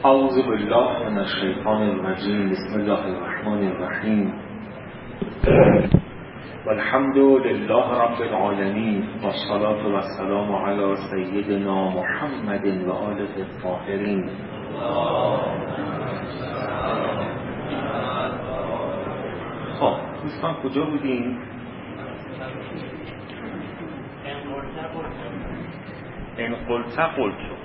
اعوذ بالله من الشیطان الرجیم. بسم الله الرحمن الرحیم. والحمد لله رب العالمین والصلاة والسلام علی سیدنا محمد و آله الطاهرین. خب دوستان کجا بودیم؟ این قلت.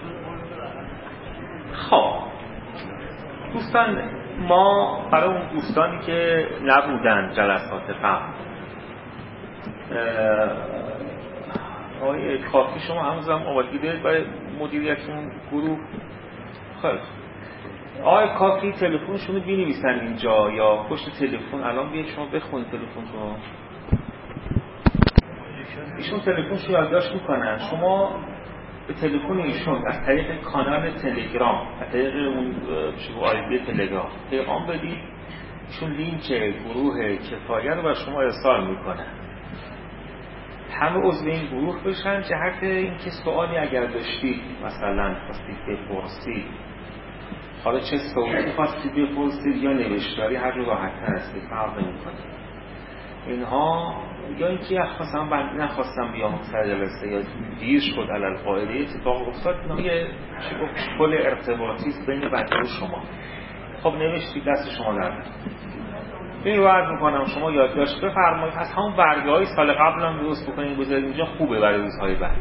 خب دوستان، ما برای اون دوستانی که نبودن جلسات قبل، آقای کافی شما هنوز هم آمادگی دارید برای مدیریت اون گروه؟ خیلی آقای کافی تلفنشون رو بنویسن اینجا یا پشت تلفن الان بیاید شما بخونید تلفنشون. ایشون تلفنشو یادداشت میکنن، شما به تلفن ایشون از طریق کانال تلگرام، از طریق اون آیدی تلگرام پیغام بدید، ایشون لینک گروه کفایه رو بر شما ارسال میکنن. همه عضو این گروه بشن. جهت اینکه سوالی اگر داشتید، مثلا خواستید بپرسید، حالا چه صوتی خواستید بپرسید یا نوشتاری، هر جو راحت‌تر است، فرق نمی‌کنه اینها. یا اینکه مثلا من نخواستم بیام سر جلسه یا دیر شد علل قاعده اتفاق افتاد، اینا یه پل ارتباطی است بین بنده و شما. خب نوشتید، دست شما درد. این وعد میکنم شما یادداشت بفرمایید، از همون برگه‌های سال قبل هم درست بکنید بذارید اینجا، خوبه برای روزهای بعد.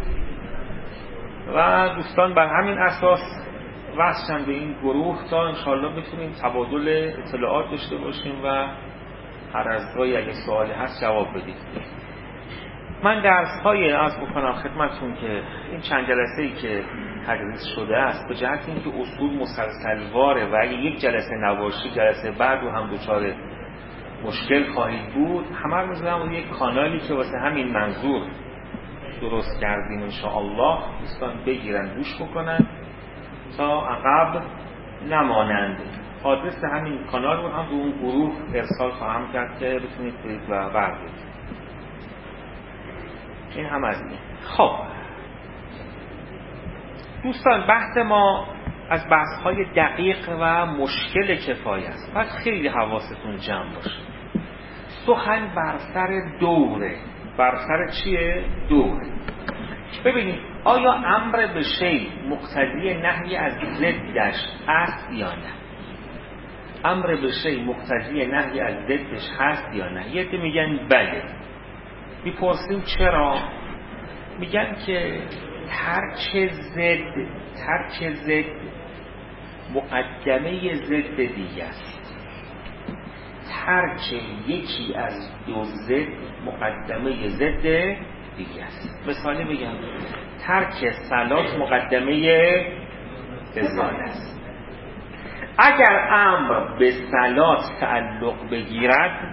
و دوستان بر همین اساس وصلن به این گروه تا انشالله بتونیم تبادل اطلاعات داشته باشیم و هر از گاهی اگه سوالی هست جواب بدید. من درس‌های عرض بکنم خدمتتون که این چند جلسه‌ای که تدریس شده است به جهت اینکه اصول مسلسلواره و اگه یک جلسه نباشه جلسه بعد رو هم دچار مشکل خواهید بود، همه رو می‌ذارم یک کانالی که واسه همین منظور درست کردیم انشاءالله دوستان بگیرن گوش بکنن تا عقب نمانند. آدرس همین کانال رو هم به اون گروه ارسال خواهم کرد که بتونید برید و بردید. این هم از این. خب دوستان، بحث ما از بحث‌های دقیق و مشکل کفایه است. پس خیلی حواستون جمع باشه. سخن بر سر دوره. بر سر چیه؟ دوره. ببینید آیا امر به شیء مقتضی نهی از ضدش است یا نه؟ امر به شیء مقتضی نهی از ضدش هست یا نه؟ یه عده میگن بله. میپرسیم چرا؟ میگن که ترک ضد مقدمه ضد دیگه است. ترک یکی از دو ضد مقدمه ضد دیگه است. مثالی بگم، ترک صلات مقدمه ازاله است. اگر امر به صلات تعلق بگیرد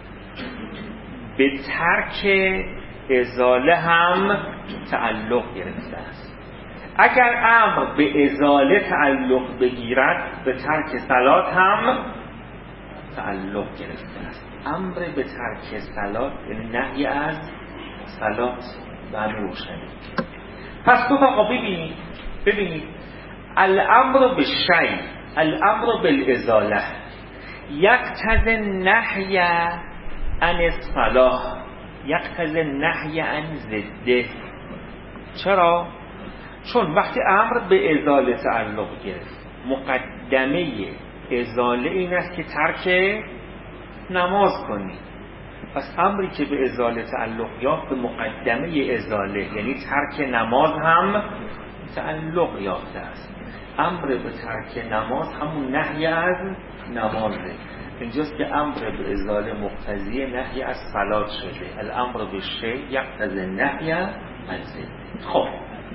به ترک ازاله هم تعلق گرفته است. اگر امر به ازاله تعلق بگیرد به ترک صلات هم تعلق گرفته است. امر به ترک صلات نهی از صلات و روشنی. پس دو تا ببینید الامر به شیء، الامر بالازاله یقتضی النهی عن الصلاح، یقتضی النهی عن ضده. چرا؟ چون وقتی امر به ازاله تعلق گرفت، مقدمه ازاله این است که ترک نماز کنی. پس امری که به ازاله تعلق یافت به مقدمه ازاله یعنی ترک نماز هم تعلق یافته است. امر به ترک نماز همون نهی از نمازه. اینجاست که امر به ازاله مقتضی نهی از صلات شده. الامر به شیء یقتضی النهی عن ضده. خب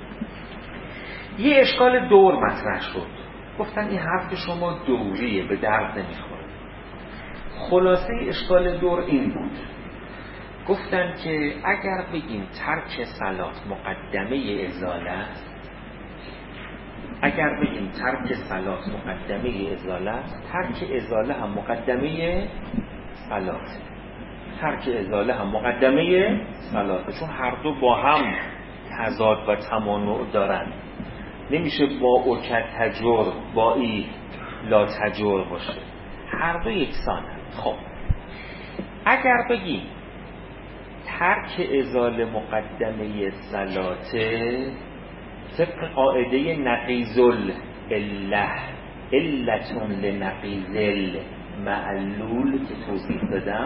یه اشکال دور مطرح شد. گفتن این حرف شما دوریه، به درد نمیخوره. خلاصه اشکال دور این بود، گفتن که اگر بگیم ترک صلات مقدمه ازاله است، اگر بگیم ترک صلات مقدمه ازاله است، ترک ازاله هم مقدمه صلات، ترک ازاله هم مقدمه صلات، چون هر دو با هم تضاد و تمانع دارن. نمیشه با او تجر با ای لا تجر باشه، هر دو یکسانه. خب اگر بگیم ترک ازاله مقدمه صلاته طبق قاعده نقیض العله علتون لنقیض المعلول که توضیح دادم،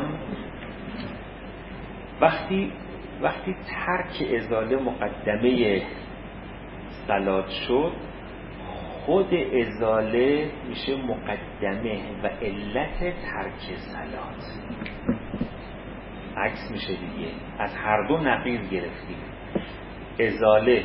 وقتی ترک ازاله مقدمه صلات شد، خود ازاله میشه مقدمه و علت ترک صلات. عکس میشه دیگه، از هر دو نقیض گرفتیم. ازاله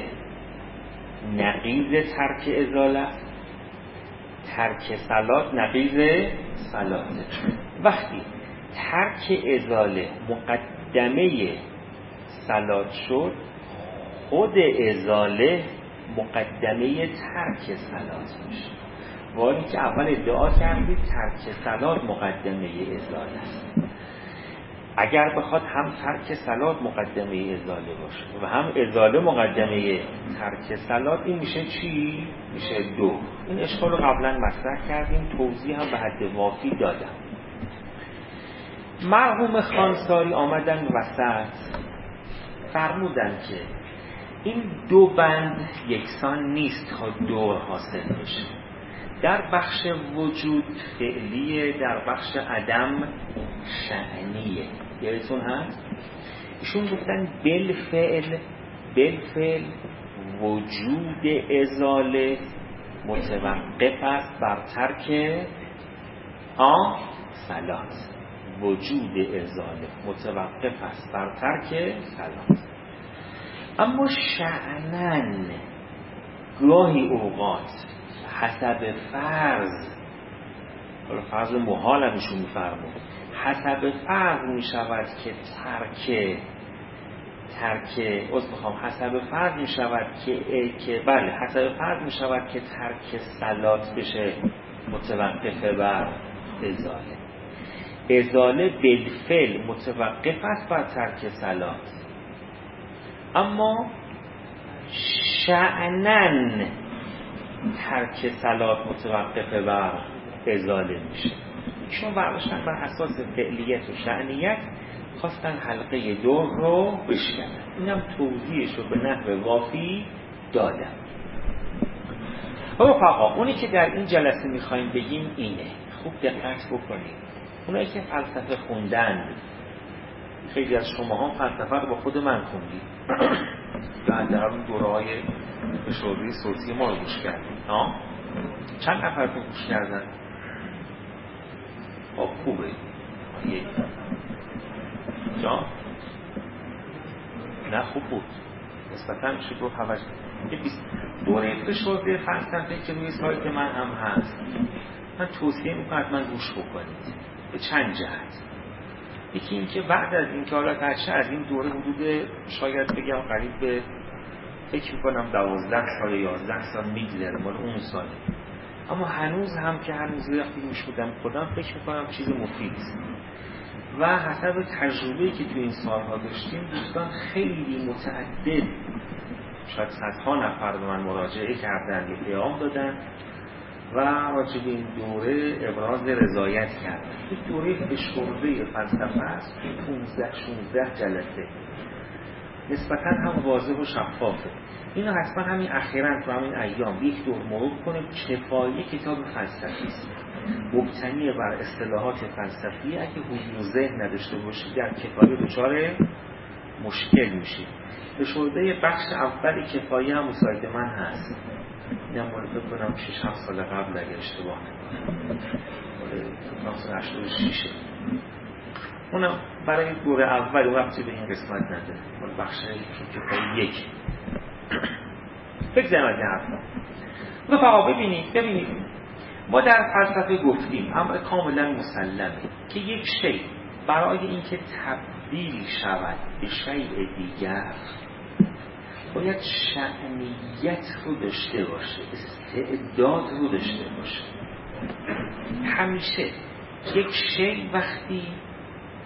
نقیض ترک ازاله، ترک صلات نقیض صلاته. وقتی ترک ازاله مقدمه صلات شد، خود ازاله مقدمه ترک صلات میشه. ولی که اول ادعا کردید ترک صلات مقدمه ازاله است. اگر بخواد هم ترک صلات مقدمه ازاله باشه و هم ازاله مقدمه ترک صلات، این میشه چی؟ میشه دو. این اشکال رو قبلا مطرح کردیم، توضیح هم به حد وافی دادم. مرحوم خانساری آمدن وسط فرمودن که این دو بند یکسان نیست تا دور حاصل بشه. در بخش وجود فعلیه، در بخش عدم شأنیه. یادتون هست؟ ایشون گفتن بالفعل وجود ازاله متوقف است بر ترک صلات. وجود ازاله متوقف است بر ترک صلات. اما شأنن گاهی اوقات حسب فرض، حالا فرض محال هم ایشون میفرمود، حسب فرض میشود که حسب فرض میشود که بله، حسب فرض میشود که ترک صلات بشه متوقف بر ازاله. ازاله بالفعل متوقف است بر ترک صلات، اما شأنن ترک صلات متوقف بر ازاله میشه. چون برداشتن بر اساس فعلیت و شأنیت خواستن حلقه دور رو بشکنن. اینم توضیحش رو به نحو وافی دادم. رفقا، اونی که در این جلسه میخوایم بگیم اینه، خوب دقت بکنید. اونایی که فلسفه خوندن، خیلی از شماها فلسفه رو با خود من خوندید در اون دوره‌های فشرده صوتی ما رو گوش کردیم. چند نفرتون گوش کردن؟ خوبه. یک جا نه خوب بود، نسبتا میشه گفت هوش. دوره فشرده فلسفه که روی سایت من هم هست، من توصیه میکنم من گوش بکنید به چند جهت. یکی این که بعد از این که حالا ترشه از این دوره حدود شاید بگم قریب به فکر میکنم 12 سال 11 سال میگذره مال اون ساله، اما هنوز هم که هنوز وقتی گوش میدم خودم فکر میکنم چیز مفید است. و حسب تجربه‌ای که تو این سالها داشتیم، دوستان خیلی متعدد، شاید صدها نفر به من مراجعه کردن یا پیام دادن و راجع به این دوره ابراز رضایت کردن. این دوره فشرده فلسفه است، 15-16 جلسه، نسبتا هم واضح و شفافه. اینو حتما همین اخیراً تو همین ایام یک دور مرور کنیم. کفایه کتاب فلسفی است، مبتنی بر اصطلاحات فلسفی. اگه حضور ذهن نداشته باشید در کفایه دچار مشکل میشید. فشرده بخش اول کفایه هم سایت من هست، اینم مال بکنم 6-7 سال قبل اگر اشتباه نکنم، مال 1986. اونم برای دوره اول وقتی به این قسمت نداره، مال بخش کفایه 1. بگذاریم از این حرفا. رفقا ببینید ما در فلسفه گفتیم امر کاملا مسلمه که یک شی برای اینکه تبدیل شود به شیء دیگر باید شأنیت رو داشته باشه، استعداد رو داشته باشه. همیشه یک شی وقتی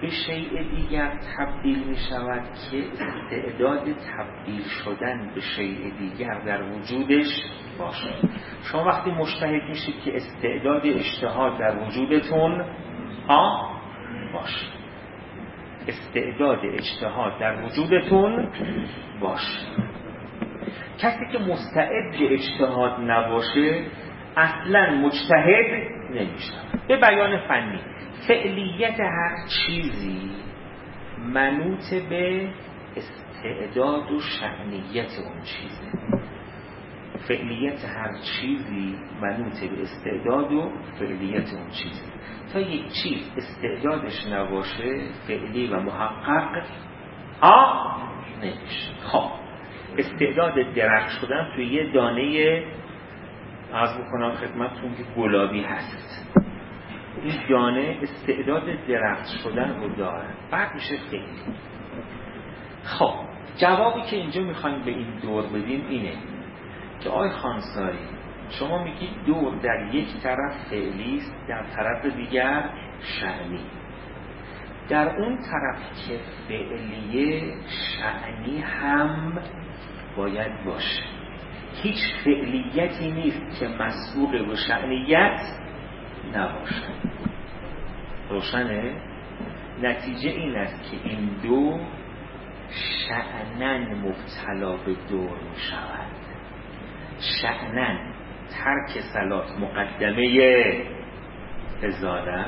به شیء دیگر تبدیل می شود که استعداد تبدیل شدن به شیء دیگر در وجودش باشه. شما وقتی مجتهد میشید که استعداد اجتهاد در وجودتون باشه، استعداد اجتهاد در وجودتون باشه. کسی که مستعد اجتهاد نباشه اصلا مجتهد نمیشه. به بیان فنی، فعلیت هر چیزی منوط به استعداد و شأنیت اون چیزه. فعلیت هر چیزی منوط به استعداد و فعلیت اون چیزه. تا یک چیز استعدادش نباشه فعلی و محقق نمیشه. خب استعداد درخت شدن توی یه دانه عرض بکنم خدمتتون که گلابی هست، این دانه استعداد درخت شدن رو داره، بعد میشه فعلی. خب جوابی که اینجا میخوایم به این دور بدیم اینه که آقای خانساری شما میگید دور در یک طرف فعلی است، در طرف دیگر شأنی. در اون طرف که فعلیه شأنی هم باید باشه. هیچ فعلیتی نیست که مسبوق به شأنیت نباشه. روشنه؟ نتیجه این است که این دو شأناً مبتلا به دور می شود. شأناً ترک صلات مقدمه ازاله،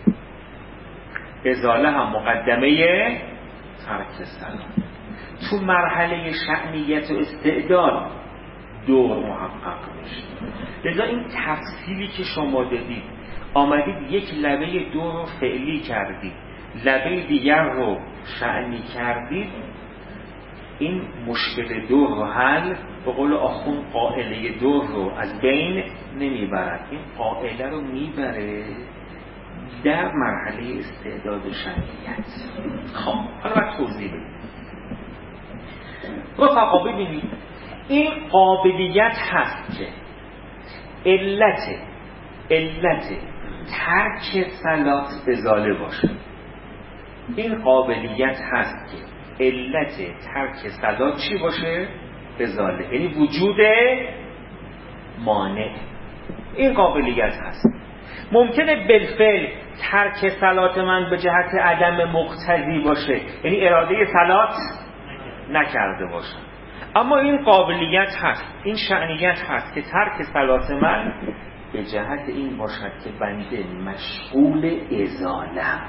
ازاله هم مقدمه ترک صلات. تو مرحله شأنیت و استعداد دور محقق میشه. لذا این تفصیلی که شما دادید، آمدید یک لبه دور رو فعلی کردید، لبه دیگر رو شأنی کردید، این مشکل دور رو حل به قول آخوند قائله دور رو از بین نمیبرد، این قائله رو میبره در مرحله استعداد و شأنیت. خب حالا باید توضیح بدید. رفقا ببینید این قابلیت هست که علت ترک صلات ازاله باشه. این قابلیت هست که علت ترک صلات چی باشه؟ ازاله، یعنی وجود مانع. این قابلیت هست. ممکنه بالفعل ترک صلات من به جهت عدم مقتضی باشه، یعنی اراده صلات نکرده باشه، اما این قابلیت هست، این شأنیت هست که ترک صلات من به جهت این باشد که بنده مشغول ازالم،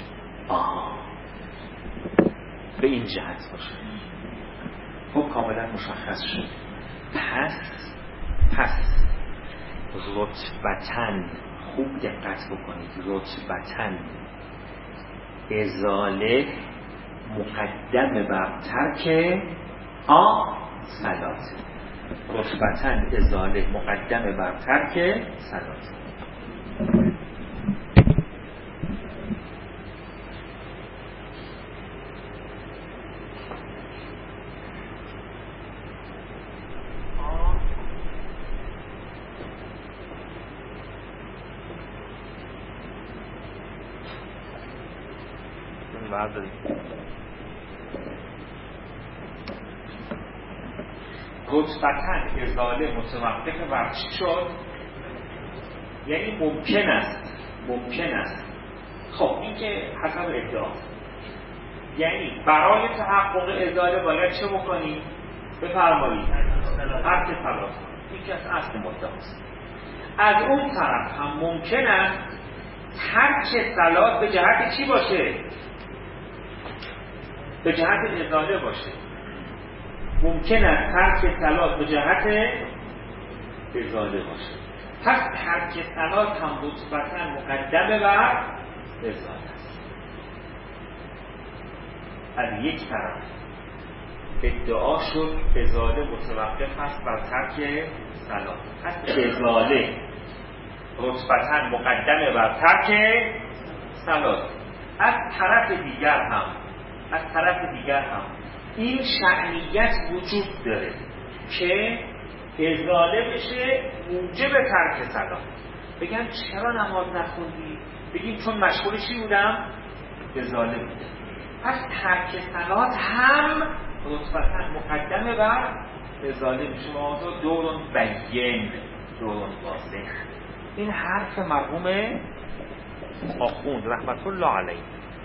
به این جهت باشه. خب کاملا مشخص شد. پس رتبتاً، خوب دقت بکنید، رتبتاً ازاله مقدم بر ترک صلات. رتبتاً ازاله مقدم بر ترک صلات. رتبتاً ازاله متوقف بر چی شد؟ یعنی ممکن است. خب این که حسب ادعاست، یعنی برای تحقق ازاله باید چه بکنی؟ بفرمایید ترک صلات. این که از اصل مدعاست. از اون طرف هم ممکن است ترک صلات به جهت چی باشه؟ به جهت ازاله باشه. ممکن است ترک صلات به جهت ازاله باشه. پس ترک صلات هم رتبتاً مقدم بر ازاله است. از یک طرف ادعا شد ازاله متوقف است بر ترک صلات، پس ازاله رتبتاً مقدم بر ترک صلات. از طرف دیگر هم این شأنیت وجود داره که ازاله بشه موجب ترک صلات. بگم چرا نماز نخوندی؟ بگیم چون مشغول چی بودم؟ به ظالم. پس ترک صلات هم نطفتا مقدمه بر به ظالم. شما دورون بین، دورون واضح. این حرف مرحوم آخوند رحمت الله علیه.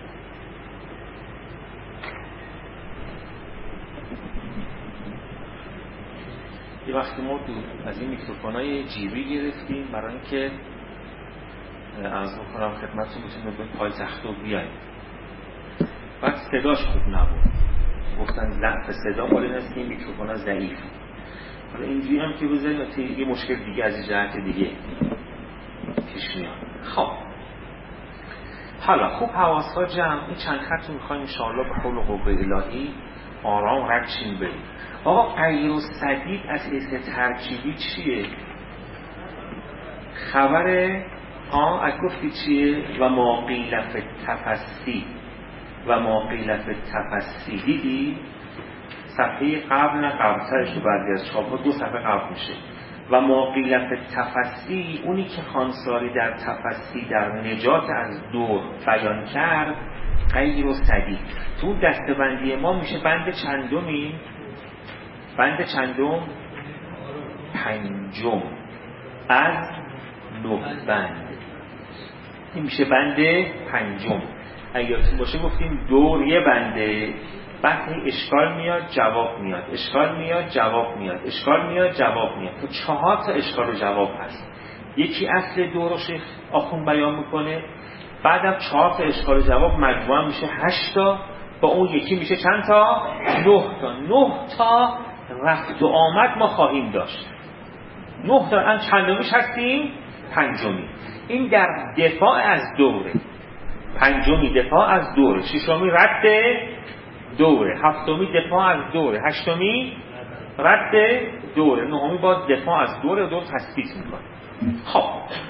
یه وقتی ما از این میکروفونای جیبی گرفتیم برای اینکه عرض بکنم خدمتتون بتونیم به پای تخت رو بیاییم. بعد صداش خوب نبود، گفتن ضعف صدا مال این است که این میکروفونا ضعیف. حالا اینجوری هم که بذاریم یه مشکل دیگه از این جهت دیگه پیش میاد. خب حالا خوب حواس‌ها جمع. این چند خط رو می‌خوایم ان شاءالله به حول و قوه الهی آرام رد شیم بریم. آقا غیر السدید از حیث ترکیبی چیه؟ خبر از گفتی چیه؟ و ما قیل فی التفسی، و ما قیل فی التفسی. دیدی؟ صفحه قبل نه قبلترش رو بعضی از چاپ‌ها 2 صفحه قبل میشه. و ما قیل فی التفسی، اونی که خانساری در تفسی در نجات از دور بیان کرد غیر السدید. تو دسته‌بندی ما میشه بند چندمی؟ بند چندم؟ 5 از 9 بند. این میشه بند 5. اگه یادتون باشه گفتیم دور یه بنده، بعد اشکال میاد جواب میاد، اشکال میاد جواب میاد، اشکال میاد جواب میاد. تو 4 تا اشکال و جواب هست. یکی اصل دور رو شیخ آخوند بیان میکنه، بعدم 4 تا اشکال و جواب مجموعا میشه 8 تا، با اون یکی میشه چند تا؟ 9 تا. 9 تا رفت و آمد ما خواهیم داشت. 9 تا هم چندمیش هستیم؟ 5می. این در دفاع از دوره. 5می دفاع از دوره، 6می رد دوره، 7می دفاع از دوره، 8می رد دوره، 9می باز دفاع از دوره تثبیت میکنه. خب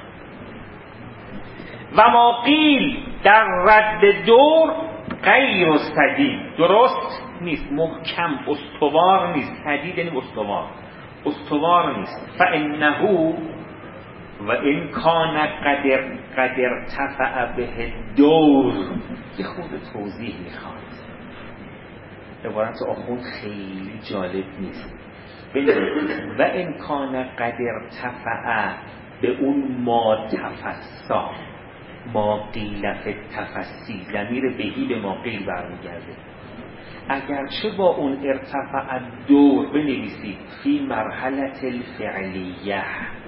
و ما قیل در رد دور غیر السدید، درست نیست، محکم استوار نیست. سدید یعنی استوار نیست. فانه و این کان قدر ارتفع به دور. یه خود توضیح میخواد. عبارت آخوند خیلی جالب نیست. و این کان قدر ارتفع به اون ما تفسا، ما قیل فی التفسی، ضمیر بهی به ما قیل برمیگرده. اگرچه با اون ارتفع دور بنویسید فی مرحله الفعلیه،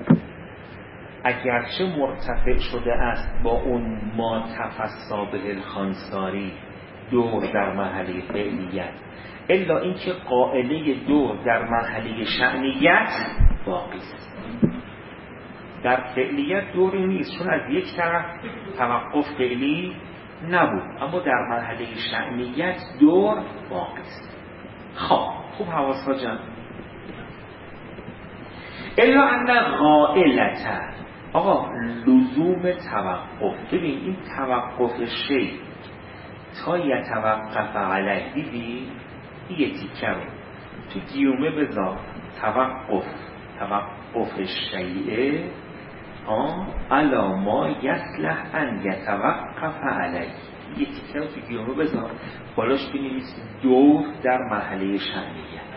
اگرچه مرتفع شده است با اون ما تفسا به الخانساری دور در مرحله فعلیت، الا اینکه قائله دور در مرحله شأنیت باقی است. در فعلیت دوری نیست، چون از یک طرف توقف فعلی نبود، اما در مرحله شأنیت دور باقی است. خب خوب حواس‌ها جمع. الا ان غائلته، آقا لزوم توقف. ببین این توقف شی تا یتوقف علیه، دیدی؟ این یه تیکه رو تو گیومه بذار، توقف شیعه علا ما یصلح ان یتوقف علیه. یه تیکه رو تو گیومه بذار، بالاش بنویس دور در مرحله شأنیه.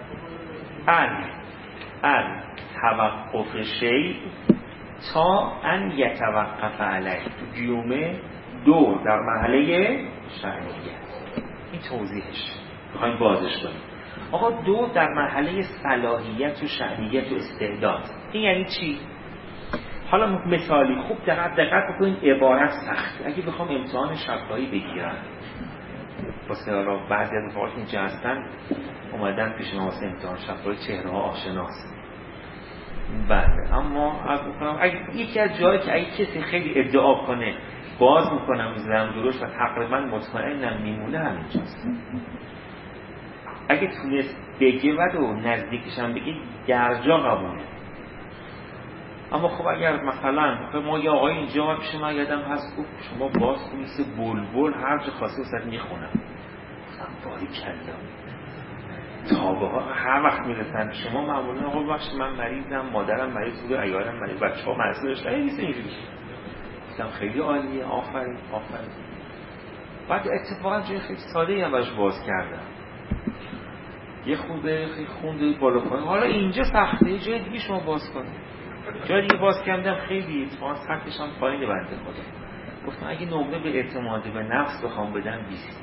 ان توقف شی تا ان یتوقف علیه، تو گیومه دور در مرحله شأنیه. این توضیحش میخوایم بازش کنیم. آقا دور در مرحله صلاحیت و شأنیت و استعداد. این یعنی چی؟ حالا مثالی خوب دقت بکنین. عبارت سخت. اگه بخوام امتحان شفاهی بگیرم واسه حالا بعضی از رفقات اینجا هستن اومدن پیش ما واسه امتحان شفاهی، چهره ها آشناست. بله، اما از بکنم اگه یکی از جایی که اگه کسی خیلی ادعا کنه باز میکنم میذارم دروش و تقریبا مطمئنم میمونه همینجاست. اگه تونست بگه و نزدیکشم بگه درجا قبوله. اما خب اگر مثلا ما یه آقای اینجا پیش من یادم هست گفت شما باز کنیست بلبل هر جا خواسته وسط میخونم. باری کلا تابه ها هر وقت میرسن شما معمولا آقا بخش من مریضم، مادرم مریض بوده، عیالم مریض، بچه ها مرض داشتن، نیست اینجوری. گفتم خیلی عالیه، آفرین. بعد اتفاقا جای خیلی ساده‌ای هم باش باز کردم، یه خورده خیلی خونده بالا پایین. حالا اینجا سخته، جای دیگه شما باز کنید. جای دیگه باز کردم خیلی اتفاقا سطحش هم پایین بنده خدا. گفتم اگه نمره به اعتماد به نفس بخوام بدم 20،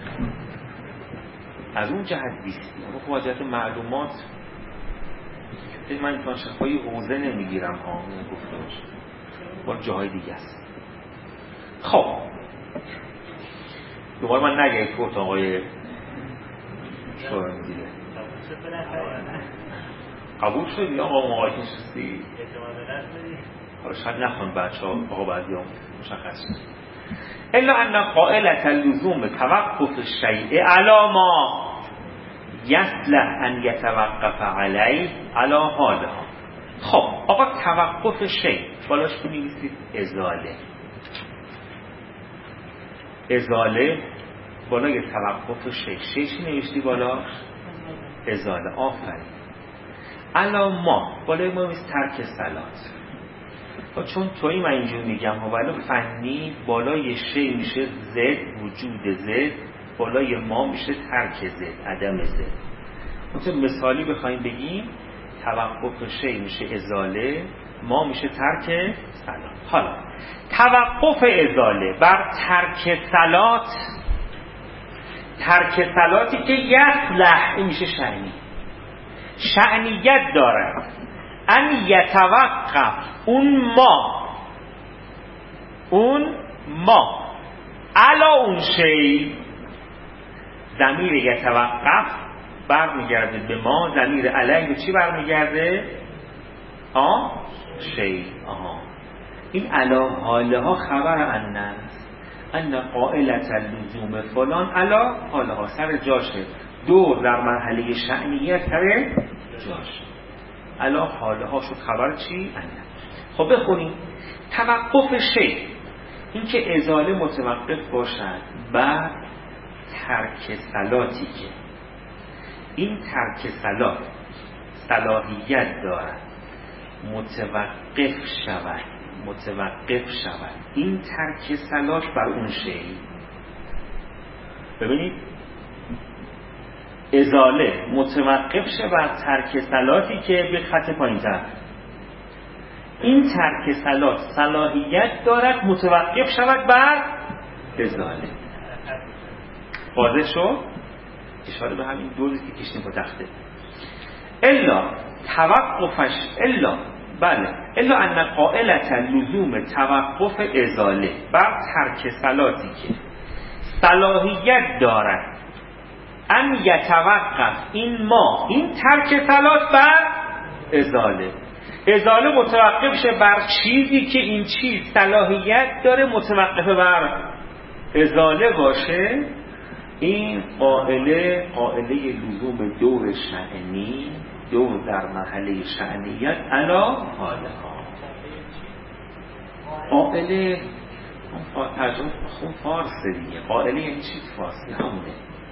از اون جهت 20. اما خب واجهت معلومات من این شفایی حوزه نمیگیرم ها، گفته باشه با جاهای دیگه است. خب دوباره من نگه تو آقای شورم دیگه قبول شدی آقا مقایت نشستی حالا شاید نخوان بچه ها آقا بعدی هم مشخص شد. الا ان قائلت اللزوم توقف الشیء علی ما یصلح ان یتوقف علیه علی حالها. خب آقا توقف شیء بالاش بنویسید ازاله. ازاله بالای توقف شیء چی نوشتی بالاش؟ ازاله. آفرین. علی ما بالای ما میشه ترک صلات. چون تویی من اینجور میگم ولی فنی بالای شی میشه زد، وجود زد، بالای ما میشه ترک زد، عدم زد. مثلا مثالی بخوایم بگیم توقف شی میشه ازاله، ما میشه ترک صلات. حالا توقف ازاله بر ترک صلات، ترک صلاتی که یصلح این میشه شأنی، شأنیت دارد ان یتوقف اون ما علا اون شی، ضمیر یتوقف برمیگرده به ما، ضمیر علیه به چی برمیگرده؟ شی. این علا حاله ها خبر ان قائلت اللزوم فلان علا حاله ها سر جاشه، دور در مرحله شأنیت سر جاشه، علا حاله ها شد خبر چی؟ خب بخونیم توقف شی این که ازاله متوقف باشد بر ترک صلاتی که این ترک صلات صلاحیت دارد متوقف شود این ترک صلات بر اون شی. ببینید ازاله متوقف شود بر ترک صلاتی که به خط پایین تر، این ترک صلات صلاحیت دارد متوقف شود بر ازاله. واضح شد؟ اشاره به همین دوری که کشتیم با تخته. الا توقفش الا ان قائلت لزوم توقف ازاله بر ترک صلاتی که صلاحیت دارد ان یتوقف این ترک صلات بر ازاله متوقف شه بر چیزی که این چیز صلاحیت داره متوقف بر ازاله باشه. این قائله لزوم دور شأنی، دور در محله شأنیت علا حاله ها. قائله ترجمه خون فارسه دیگه. قائله یعنی چی فارسی؟ همونه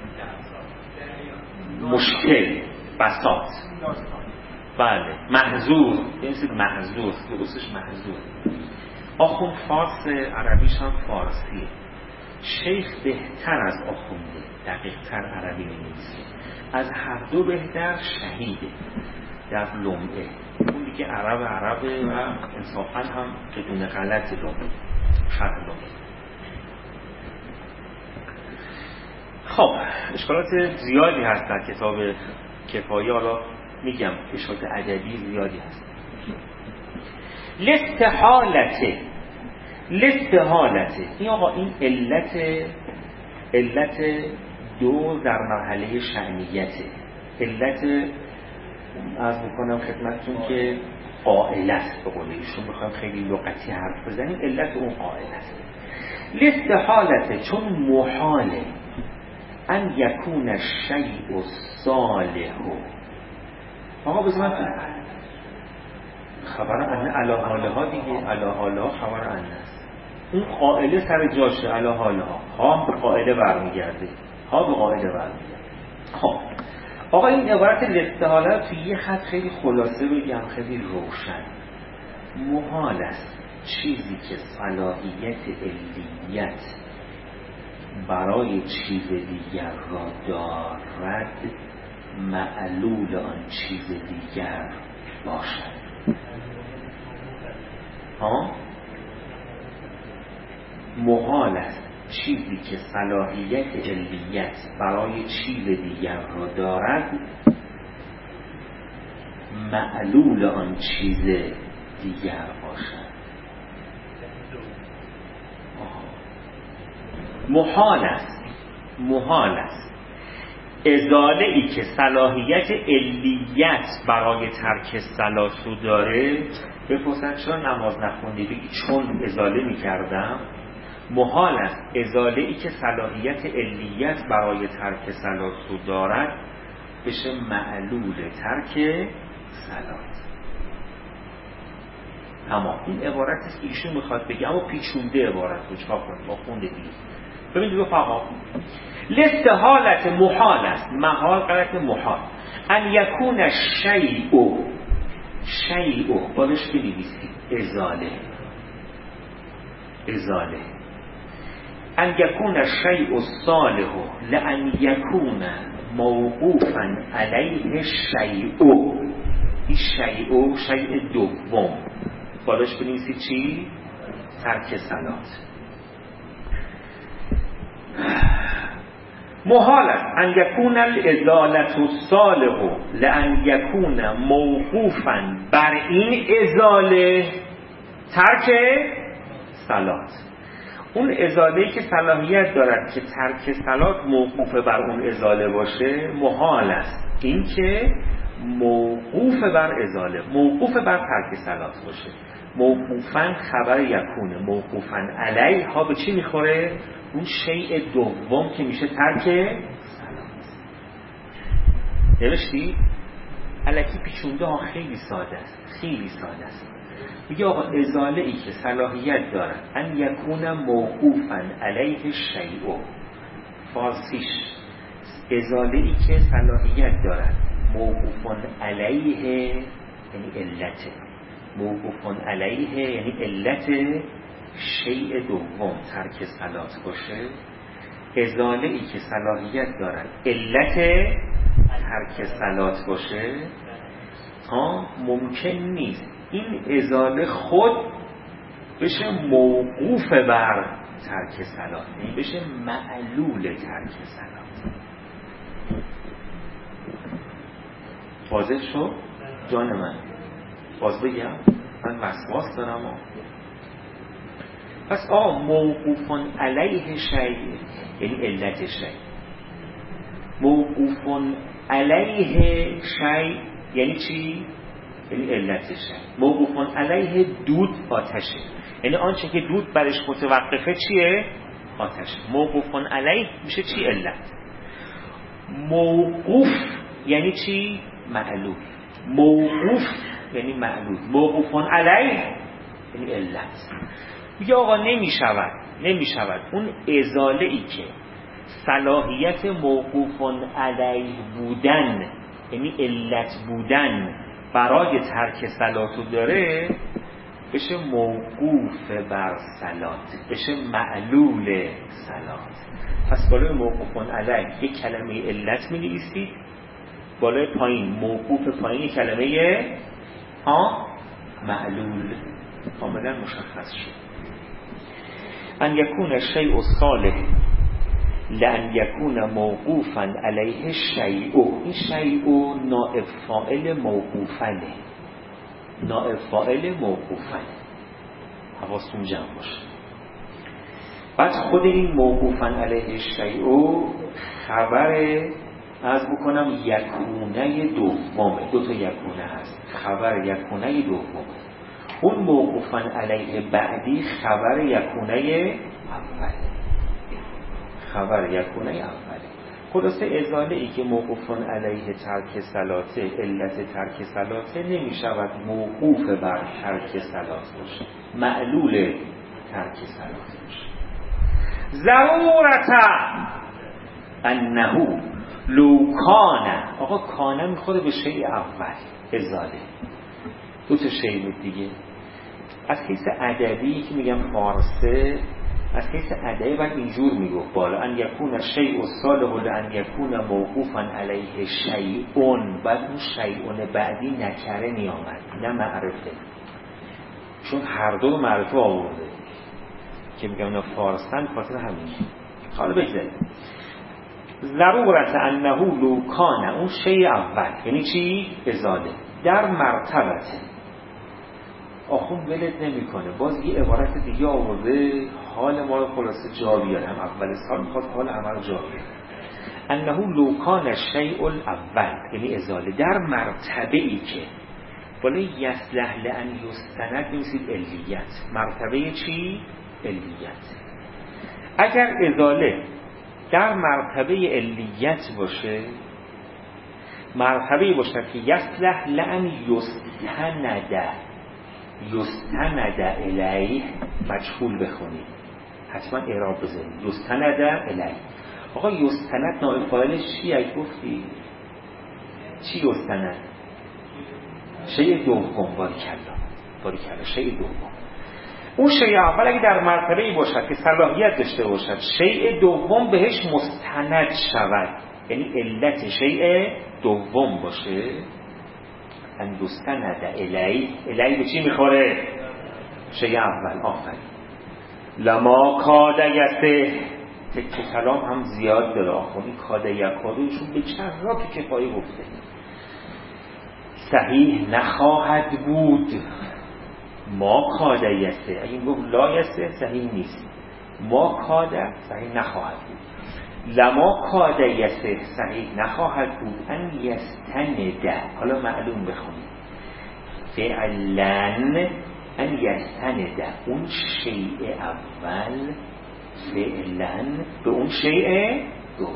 مشکل، بساط، بله، محظور، یعنی محظور، درستش محظور. آخوند فارس، عربیش هم فارسیه. شیخ بهتر از آخونده، دقیق‌تر عربی می‌نویسه. از هر دو بهتر شهیده در لمعه. اون دیگه عربه و انصافاً هم بدون غلط لمعه، شرح لمعه. خب اشکالات زیادی هست در کتاب کفایه، حالا میگم اشکالات ادبی زیادی هست. لستحالته این آقا این علت دو در مرحله شأنیته. علت عرض میکنم خدمتتون که قائله است، به قول ایشون بخوام خیلی لغتی حرف بزنیم علت اون قائله است. لستحالته چون محاله ان یکون الشیء صالح. آقا بزنم خبر انه علی حاله ها دیگه، علی حاله ها خبر انه است. اون قائله سر جاشه، علی حاله ها به قائله برمیگرده، خب آقا این عبارت الاستحاله رو توی یه خط خیلی خلاصه بگم، خیلی روشن. محال است چیزی که صلاحیت علیت برای چیز دیگر را دارد معلول آن چیز دیگر باشد. محال است چیزی که صلاحیت علیت برای چیز دیگر را دارد معلول آن چیز دیگر باشد. محال است ازاله ای که صلاحیت علیت برای ترک صلاتو داره. بپرسن چرا نماز نخوندی؟ بگی چون ازاله میکردم. محال است ازاله ای که صلاحیت علیت برای ترک صلاتو دارد بشه معلول ترک صلات. اما این عبارت است که ایشون میخواد بگه، اما پیچونده عبارت رو چکار کنیم؟ ما خونده دید. ببینید رفقا، لاستحالت محال است، محال غلط محال، ان یکون شیء بالش بنویسید ازاله ان یکون شیء صالح لان یکون موقوفا علیه شیء. این شیء دوم بالش بنویسید چی؟ ترک صلات. محال است ان یکون الازالة الصالح لان یکون موقوفا بر این ازاله ترک صلات. اون ازاله‌ای که صلاحیت دارد که ترک صلات موقوف بر اون ازاله باشه، محال است این که موقوف بر ازاله، موقوف بر ترک صلات باشه. موقوفاً خبر یکونه، موقوفاً علیه ها به چی میخوره؟ اون شیء دوم که میشه ترک صلات. نوشتی؟ الکی پیچونده ها، خیلی ساده است. میگه آقا ازاله ای که صلاحیت دارد ان یکون موقوفاً علیه شیء، فارسیش ازاله ای که صلاحیت دارد موقوفاً علیه یعنی علت، موقوفاً علیه یعنی علت شیء دوم ترک صلات باشه. ازاله ای که صلاحیت دارد علت ترک صلات باشه، ممکن نیست این ازاله خود بشه موقوف بر ترک صلات، یعنی بشه معلول ترک صلات. واضح شد؟ جان من باز بگم، من وسواس دارم. پس موقوفون علیه شیء یعنی علت شیء، موقوفون علیه شیء یعنی چی؟ یعنی علت شیء. موقوفون علیه دود آتشه، یعنی آنچه که دود برش متوقفه چیه؟ آتشه. موقوفون علیه میشه چی؟ علت. موقوف یعنی چی؟ معلول. موقوف یعنی معلول. موقوفون علیه یعنی علت. میگه آقا نمیشود اون ازاله ای که صلاحیت موقوفون علیه بودن یعنی علت بودن برای ترک صلاتو داره بشه موقوف بر صلات، بشه معلول صلات. پس بالای موقوفون علیه یک کلمه علت می نویسید، بالای پایین موقوف پایین کلمه معلول. کاملا مشخص شد. ان یکون شیء صالح لان یکون موقوفا علیه شیء. این شیء نائب فاعل موقوفنه، حواستون جمع باشه. بعد خود این موقوفا علیه شیء خبر از بکنم یکونه دومه، دو تا یکونه هست، خبر یکونه دومه. اون موقوفاً علیه بعدی خبر یکونه اوله. خلاصه ازاله ای که موقوفاً علیه ترک صلاته، علت ترک صلاته، نمی شود موقوف بر ترک صلات باشه، معلول ترک صلات باشه. ضرورتا انه لو کان، آقا کانه میخوره به شیء اول، ازاله دو تا شیء دیگه. از حیث ادبی که میگم فارسه از حیث ادعی باید اینجور میگفت بالا ان یکون شیء صالح لان یکون موقوفا علیه شیء، بعد اون شیء بعدی نکره میامد نه معرفه، چون هر دو معرفه آورده که میگم اینا فارسن خاطر همین. حالا بگذاریم ضرورت انه لو کان، اون شیء اول یعنی چی؟ ازاله در مرتبته. آخون ولد نمی کنه، باز یه عبارت دیگه آورده حال ما رو خلاصه جا بیاره، هم اول سال میخواد حال همه رو جا بیاره. انه لو کان الشیء الاول یعنی ازاله در مرتبه ای که ولی یصلح لان یستند نمیسید علیت، مرتبه چی؟ علیت. اگر ازاله در مرتبه علیت باشه، مرتبه باشه که یصلح لان یستند الیه مجهول بخونید، حتما اعراب بزنید یستند الیه. آقا یستند نائب فاعلش چی اگه گفتی؟ چی یستند؟ شیء دوم. باریکلا شیء دوم. اون شیء اول اگه در مرتبه‌ای باشد که صلاحیت داشته باشد، شیء دوم بهش مستند شود، یعنی علت شیء دوم باشه، ان یستند الیه به چی میخوره؟ شیء اول. آفرین. لما کاد یسه، تک کلام هم زیاد داره آخونی، کاد یکادوشون به چند را که کفایه گفته صحیح نخواهد بود. ما کاد یسه، اگه این گفت لا یسه صحیح نیست، ما کاد صحیح نخواهد بود. لما کاد یسه صحیح نخواهد بود ان یستنده، حالا معلوم بخونید فعلا ان یستنده، اون شیء اول فعلا به اون شیء دوم.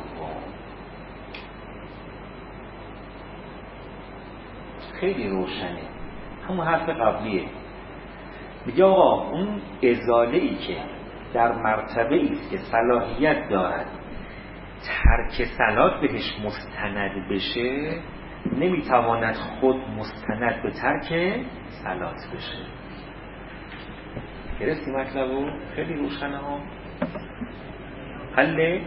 خیلی روشنه، همون حرف قبلیه. میگه آقا اون ازاله‌ای که در مرتبه‌ای است که صلاحیت دارد ترک صلات بهش مستند بشه، نمیتواند خود مستند به ترک صلات بشه. گرفتی مطلبو؟ خیلی روشنه ها. حله؟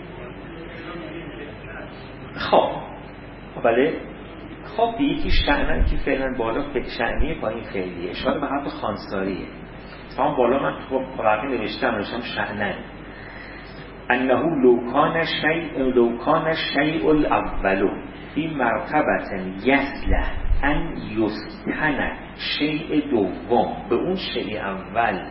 خب بله. خب یکی شأنن که فعلا بالا شأنیه، پایین فعلیه، اشاره به حرف خانساریه. تمام بالا من تو قرآن نوشتم شأنن انه لو کان الشیء الاول فی مرتبه یصلح ان یستند شیء دوم به اون شیء اول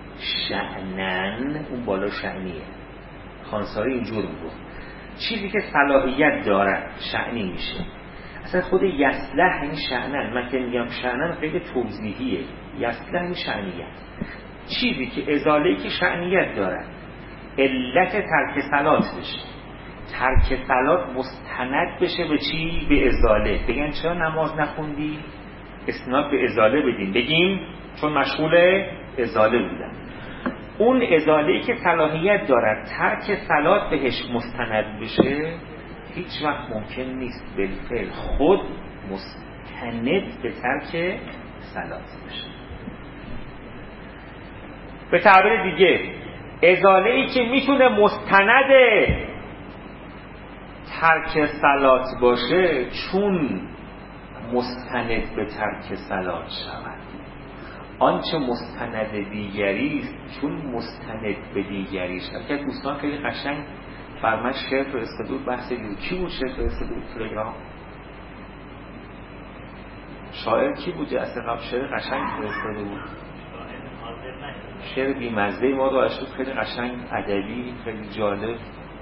شأنن، اون بالا شأنیه. خانساری اینجور میگه چیزی که صلاحیت داره شأنی میشه. اصلا خود یصلح این شأنن، من که میگم شأنن خیلی توضیحیه. یصلح این شأنیت، چیزی که ازاله‌ای که شأنیت داره علت ترک صلات بشه، ترک صلات مستند بشه به چی؟ به ازاله. بگن چرا نماز نخوندی؟ اسناد به ازاله بدیم، بگیم چون مشغول ازاله بودن. اون ازاله‌ای که صلاحیت دارد ترک صلات بهش مستند بشه هیچ وقت ممکن نیست بالفعل خود مستند به ترک صلات بشه. به تعبیر دیگه ازاله‌ای که میتونه مستند ترک صلات باشه چون مستند به ترک صلات شود، آنچه مستند دیگری است چون مستند به دیگری شود. که دوستان خیلی قشنگ فرمایش شعر فرستاده بود، بحث دیگه کی بود شعر فرستاده بود تلگرام؟ شاعر کی بود جلسه قبل شعر قشنگ فرستاده بود؟ شعر بی‌مزه ما رو اشتود، خیلی قشنگ ادبی خیلی جالب.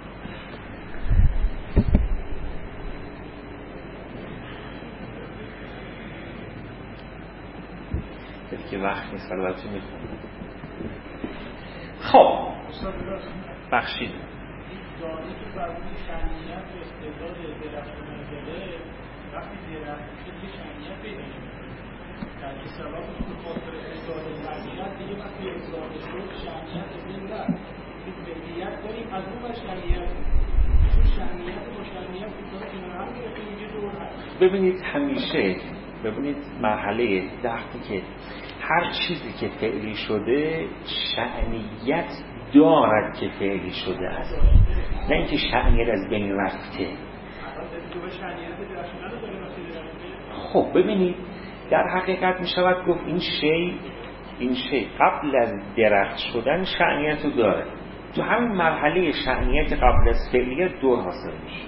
که وقت نیست ولی براتون میخونم. خب بخشید دانه که برای شأنیت و استعداد درختان داره وقتی درخت یه شأنیت پیدا می‌کنه در که سبب به خاطر ازاله وضعیت دیگه وقتی ازاله شد شأنیت ازاله رفت این فعلیت داریم از اون بر شأنیت چون شأنیت با شأنیت بودن کنار هم گرفتیم یه دور هست. ببینید همیشه ببینید مرحله وقتی که هر چیزی که فعلی شده شأنیت دارد که فعلی شده است، نه اینکه شأنیت از بین رفته. خب ببینید در حقیقت می شود گفت این شی قبل از درخت شدن شأنیت رو داره، تو همین مرحله شأنیت قبل از فعلیت دور حاصل میشه.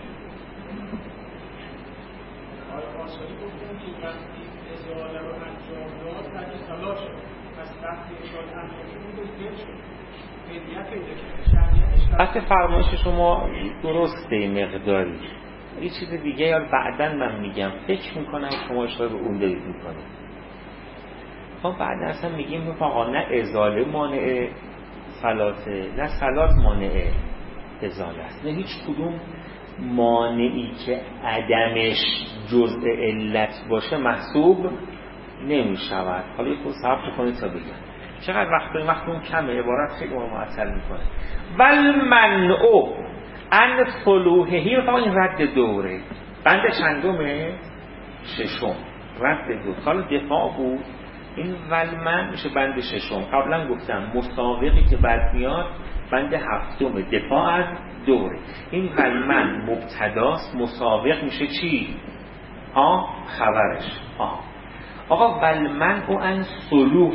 حتی فرمایش شما درسته مقداری، یه چیز دیگه یا بعداً من میگم، فکر میکنم شما اشاره به اون دارید میکنید. ما بعد اصلا میگیم آقا نه ازاله مانع صلاته، نه صلات مانع ازاله است، نه هیچ کدوم مانعی که عدمش جزء علت باشه محسوب نمیشود. حالا یه خود صبر بکنید تا بگم. چقدر وقت اون کمه، عبارت خیلی ما معطل میکنه. والمنع ان صلوحهی رو این رد دوره، بند چندمه؟ ششم، رد دور. حالا دفاع بود، این والمنع میشه بند ششم. قبلا گفتم مسابقی که بعد میاد بند هفتم، دفاع از دوره. این والمنع مبتداست، مسابق میشه چی؟ خبرش. آقا والمنع ان صلوح،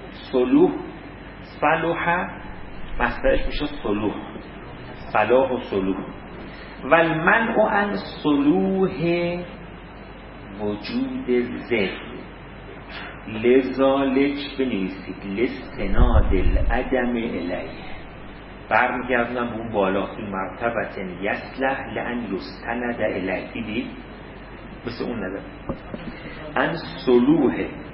صلوح مصدرش میشه صلوح، صلاح و صلوح. والمنع ان صلوح وجود ذل، لذالک بنویسید لاستناد العدم الیه، برمیگردونم به اون بالا، این مرتبه یصلح لان یستند الیه. دیدید مثل اون نداره. ان صلوح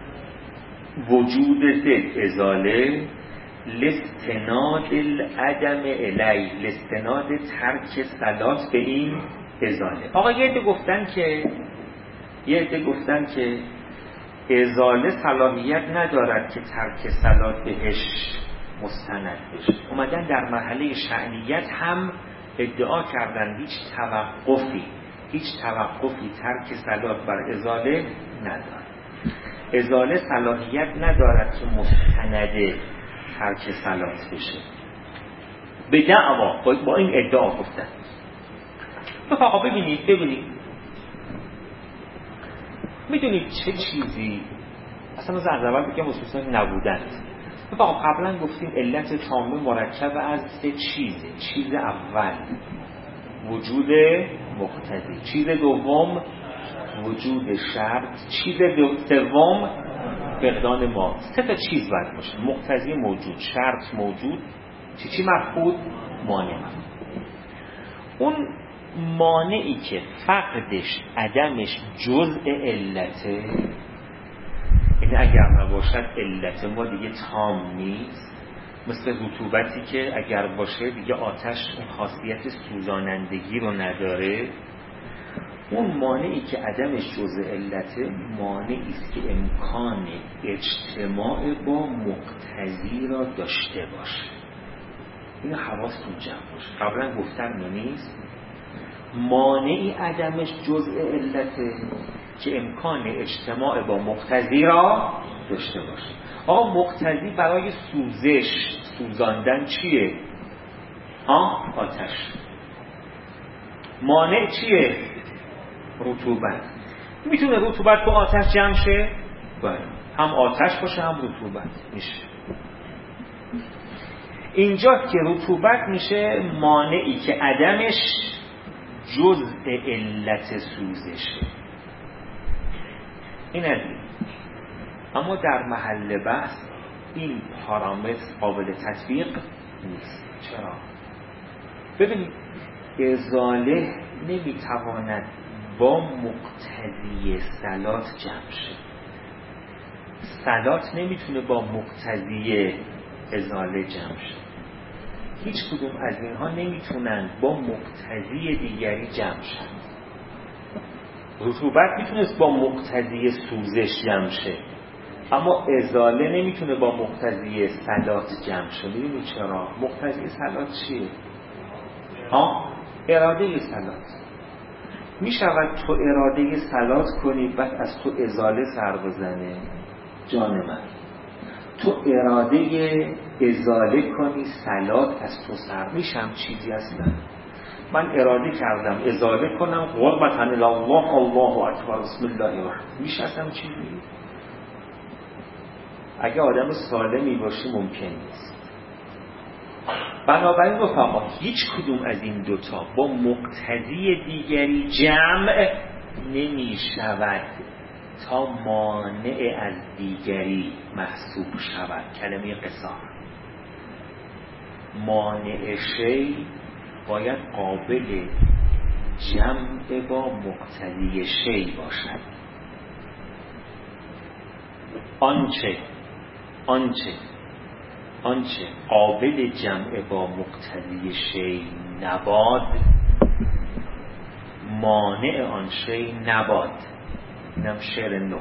وجود ذل ازاله، لاستناد العدم الی، لاستناد ترک صلات به این ازاله. آقا یه عده گفتن که ازاله صلاحیت ندارد که ترک صلات بهش مستند بشه. اومدن در مرحله شأنیت هم ادعا کردن هیچ توقفی ترک صلات بر ازاله ندارد. ازاله صلاحیت ندارد که مستند ترک صلات بشه. به دعوا با این ادعا گفتن. آقا ببینید میدونید چه چیزی اصلا از اول بگم خصوصا نبودن. آقا قبلا گفتیم علت تامه مرکب از 3 چیزه. چیز اول وجود مقتضی، چیز دوم وجود شرط، چیز سوم فقدان ما. 3 تا چیز باید باشه: مقتضی موجود، شرط موجود، چی مفقود؟ مانع. اون مانعی که فقدش عدمش جزء علته، این اگر نباشد علت ما دیگه تام نیست. مثل رطوبتی که اگر باشه دیگه آتش خاصیت سوزانندگی رو نداره. اون مانعی که عدمش جزء علته، مانعی است که امکان اجتماع با مقتضی را داشته باشه. اینو حواستون جمع باشه. قبلا گفتم نیست. مانعی عدمش جزء علته که امکان اجتماع با مقتضی را داشته باشه. آقا مقتضی برای سوزاندن چیه؟ آتش. مانع چیه؟ رطوبت. میتونه رطوبت با آتش جمع شه؟ بله. هم آتش باشه هم رطوبت میشه. اینجا که رطوبت میشه مانعی که عدمش جزء علت سوزشه. این عدیم. اما در محل بحث این پارامتر قابل تطبیق نیست. چرا؟ ببینید ازاله نمیتواند با مقتضی صلات جمع شه. صلات نمیتونه با مقتضی ازاله جمع شه. هیچ کدوم از اینها نمیتونن با مقتضی دیگری جمع شن. رطوبت میتونست با مقتضی سوزش جمع شه، اما ازاله نمیتونه با مقتضی صلات جمع شه. میدونی چرا؟ مقتضی صلات چیه؟ اراده صلات. میشود تو اراده صلات کنی بعد از تو ازاله سر بزنه؟ جان من، تو اراده ازاله کنی صلات از تو سر. میشم چیزی هستن من اراده کردم ازاله کنم قربتن الله الله اکبر بسم الله الرحمن، میشه اصلا چیزی؟ اگه آدم سالمی باشی ممکن نیست. بنابراین رفقا هیچ کدوم از این دوتا با مقتضی دیگری جمع نمی شود تا مانع از دیگری محسوب شود. کلمه قصار، مانع شی باید قابل جمع با مقتضی شی باشد. آنچه قابل جمع با مقتضی شی نباد مانع آن شی نباد. اینم شعر نو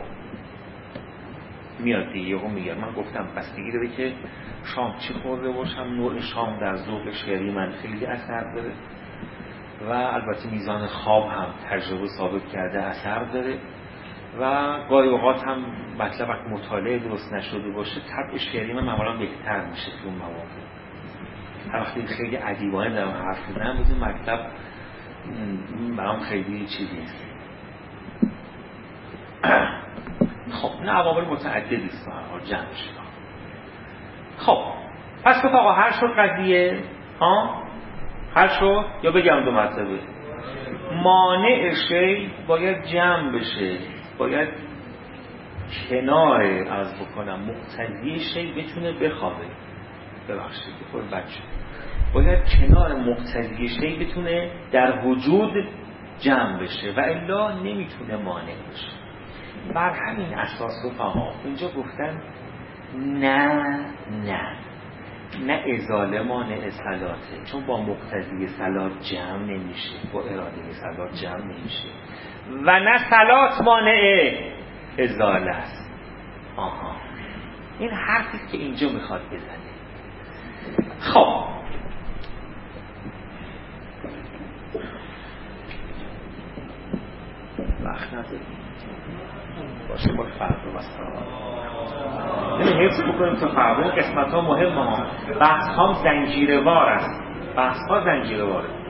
میاد دیگه. یهو میگه من گفتم بستگی داره که شام چی خورده باشم، نوع شام در ذوق شعری من خیلی اثر داره و البته میزان خواب هم تجربه ثابت کرده اثر داره و گاهی اوقات هم مطلب وقت مطالعه درست نشده باشه طبع شعری من معمولا بهتر میشه تو اون مواقع. هر وقتی خیلی ادیبانه دارم حرف میزنم بدون مطلب برام خیلی چیزی نیست. خب نه عوامل متعددی است ها جمع شد. خب پس آقا هر شد قضیه هر شد یا بگم دو مرتبه مانع شی باید جمع بشه، باید کنار از بکنم مقتضی شی بتونه بخوابه. ببخشید خود بچه باید کنار مقتضی شی بتونه در وجود جمع بشه و الا نمیتونه مانع بشه. بر همین اساس رفقا اینجا گفتن نه ازاله مانع صلاته، چون با مقتضی صلات جمع نمیشه، با اراده صلات جمع نمیشه و نه صلات مانع ازاله است. این حرفی که اینجا میخواد بزنه. خب وقت نداریم باشه با فردا مثلا حفظ بکنیم تا فردا. قسمت ها مهم ها، بحث ها زنجیره وار است، بحث ها زنجیره واره.